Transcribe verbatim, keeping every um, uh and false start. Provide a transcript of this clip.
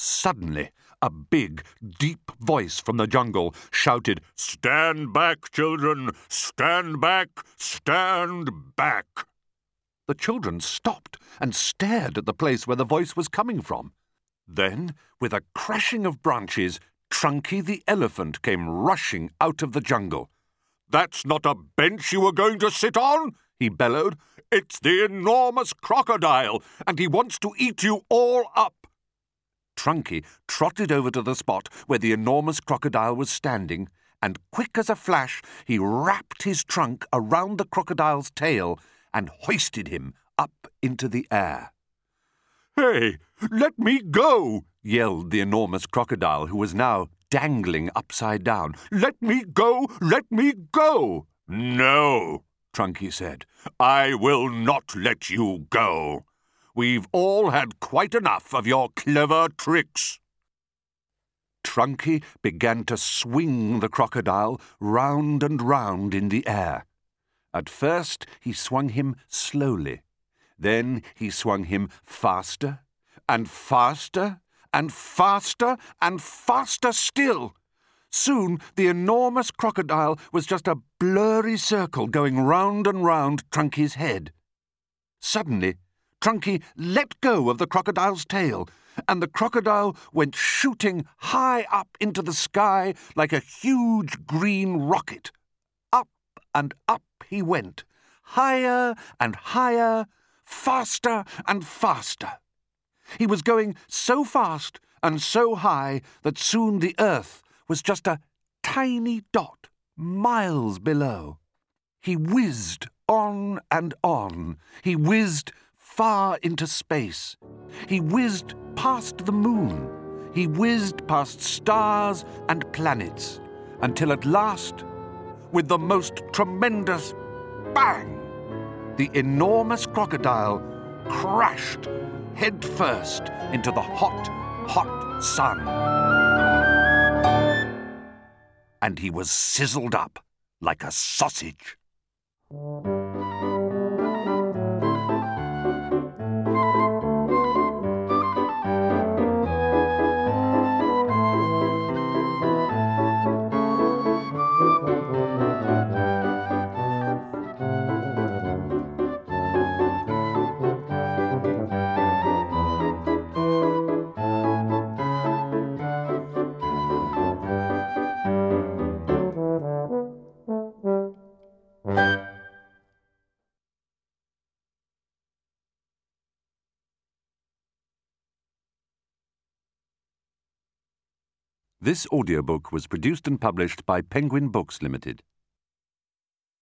Suddenly, a big, deep voice from the jungle shouted, "Stand back, children! Stand back! Stand back!" The children stopped and stared at the place where the voice was coming from. Then, with a crashing of branches, Trunky the elephant came rushing out of the jungle. "That's not a bench you were going to sit on," he bellowed. "It's the enormous crocodile, and he wants to eat you all up." Trunky trotted over to the spot where the enormous crocodile was standing, and quick as a flash he wrapped his trunk around the crocodile's tail and hoisted him up into the air. "Hey, let me go!" yelled the enormous crocodile, who was now dangling upside down. "Let me go! Let me go!" "No," Trunky said. "I will not let you go. We've all had quite enough of your clever tricks." Trunky began to swing the crocodile round and round in the air. At first he swung him slowly. Then he swung him faster and faster and faster and faster still. Soon the enormous crocodile was just a blurry circle going round and round Trunky's head. Suddenly, Trunky let go of the crocodile's tail, and the crocodile went shooting high up into the sky like a huge green rocket. Up and up he went, higher and higher, faster and faster. He was going so fast and so high that soon the earth was just a tiny dot miles below. He whizzed on and on. He whizzed far into space. He whizzed past the moon. He whizzed past stars and planets, until at last, with the most tremendous bang, the enormous crocodile crashed head first into the hot, hot sun. And he was sizzled up like a sausage. This audiobook was produced and published by Penguin Books Limited.